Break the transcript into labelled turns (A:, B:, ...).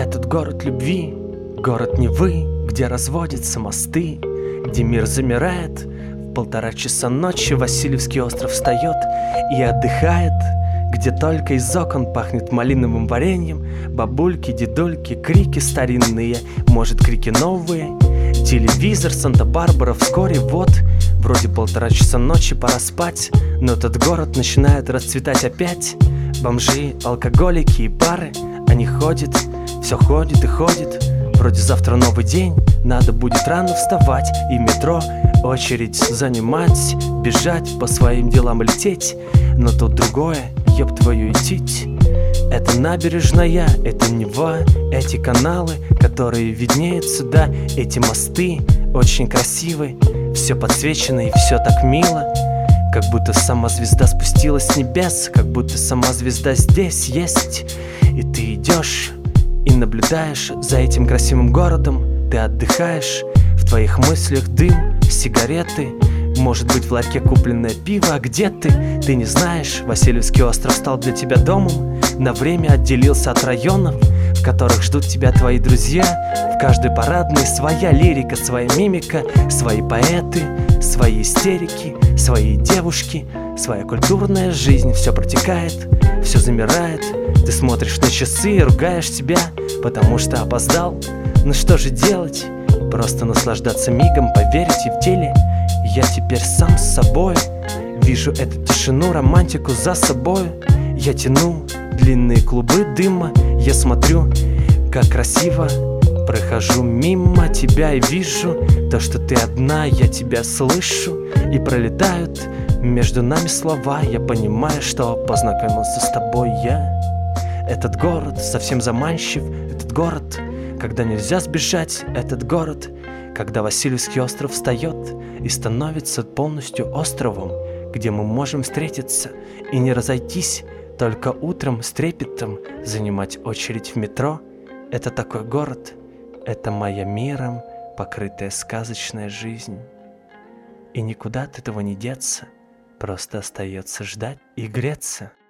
A: Этот город любви, город Невы, где разводятся мосты, где мир замирает. В 1,5 часа ночи Васильевский остров встает и отдыхает, где только из окон пахнет малиновым вареньем. Бабульки, дедульки, крики старинные, может, крики новые. Телевизор, Санта-Барбара, вскоре вот. Вроде 1,5 часа ночи, пора спать, но этот город начинает расцветать опять. Бомжи, алкоголики и пары, они ходят, все ходит и ходит. Вроде завтра новый день, надо будет рано вставать и метро очередь занимать, бежать по своим делам и лететь. Но тут другое, ёб твою идти. Это набережная, это Нева, эти каналы, которые виднеются, да, эти мосты очень красивы, все подсвечено и все так мило. Как будто сама звезда спустилась с небес, как будто сама звезда здесь есть. И ты идешь и наблюдаешь за этим красивым городом. Ты отдыхаешь, в твоих мыслях дым, сигареты, может быть, в ларьке купленное пиво. А где ты? Ты не знаешь. Васильевский остров стал для тебя домом, на время отделился от районов, в которых ждут тебя твои друзья. В каждой парадной своя лирика, своя мимика, свои поэты, свои истерики, свои девушки, своя культурная жизнь. Все протекает, все замирает. Ты смотришь на часы и ругаешь себя, потому что опоздал. Ну что же делать? Просто наслаждаться мигом, поверить и в деле. Я теперь сам с собой вижу эту тишину, романтику за собой. Я тяну длинные клубы дыма, я смотрю, как красиво. Прохожу мимо тебя и вижу то, что ты одна, я тебя слышу. И пролетают между нами слова, я понимаю, что познакомился с тобой я. Этот город совсем заманчив, этот город, когда нельзя сбежать, этот город, когда Васильевский остров встает и становится полностью островом, где мы можем встретиться и не разойтись, только утром с трепетом занимать очередь в метро. Это такой город, это моя миром покрытая сказочная жизнь. И никуда от этого не деться, просто остается ждать и греться.